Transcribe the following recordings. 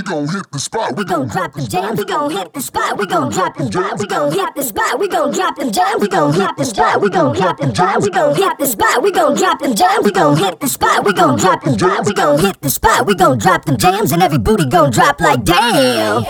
we gon' hit the spot. We gon' drop them jams, we gon' hit the spot. We gon' drop them jams, we gon' hit the spot. We gon' drop them jams, we gon' hit the spot. We gon' drop them jams, we gon' hit the spot. We gon' drop them jams, we gon' hit the spot. We gon' drop them jams, we gon' hit the spot. We gon' drop them jams, and every booty gon' drop like damn.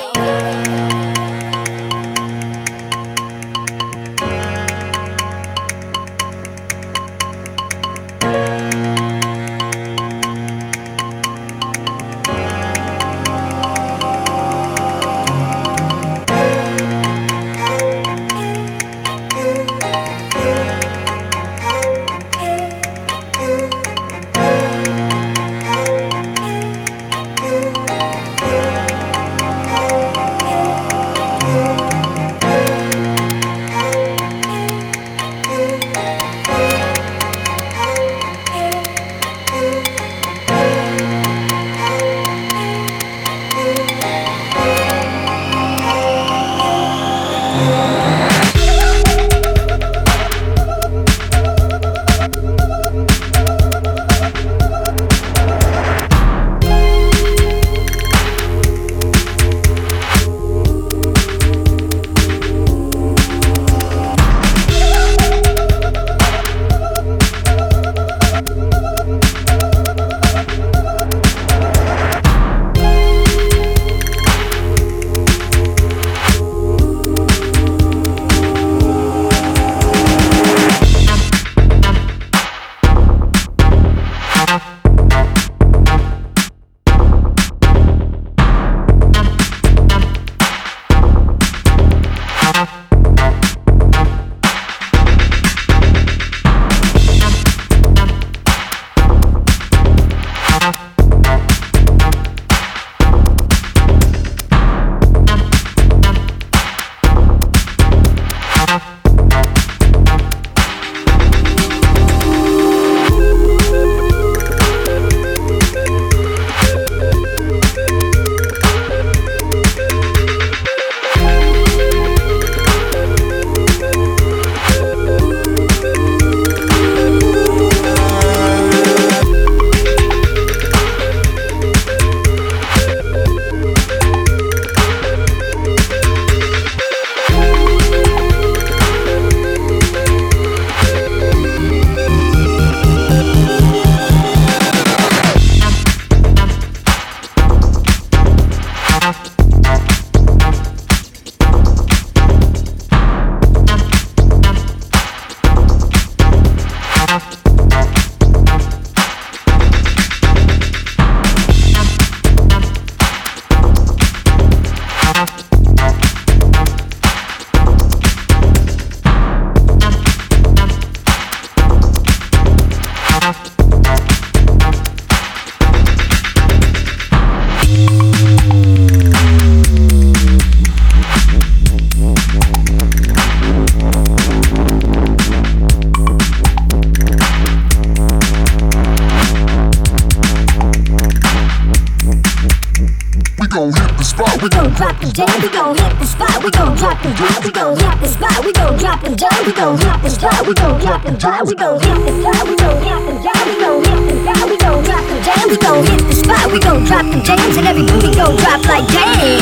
We gon' drop them jams, we gon' hit the spot. We gon' drop them jams, we gon' hit the spot. We gon' drop them jams, we gon' hit the spot. We gon' drop them jams, we gon' hit the spot. We gon' drop them jams, we gon' hit the spot. We gon' drop them jams, we gon' hit the spot. We gon' drop them jams, and every booty gon' drop like damn.